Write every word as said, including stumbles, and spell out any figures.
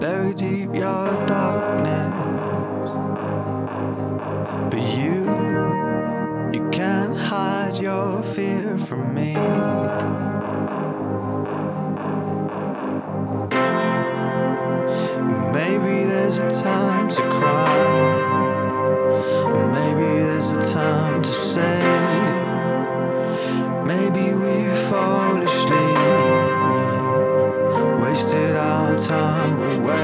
Bury deep your darkness, but you, you can't hide your fear from me. Maybe there's a time to cry,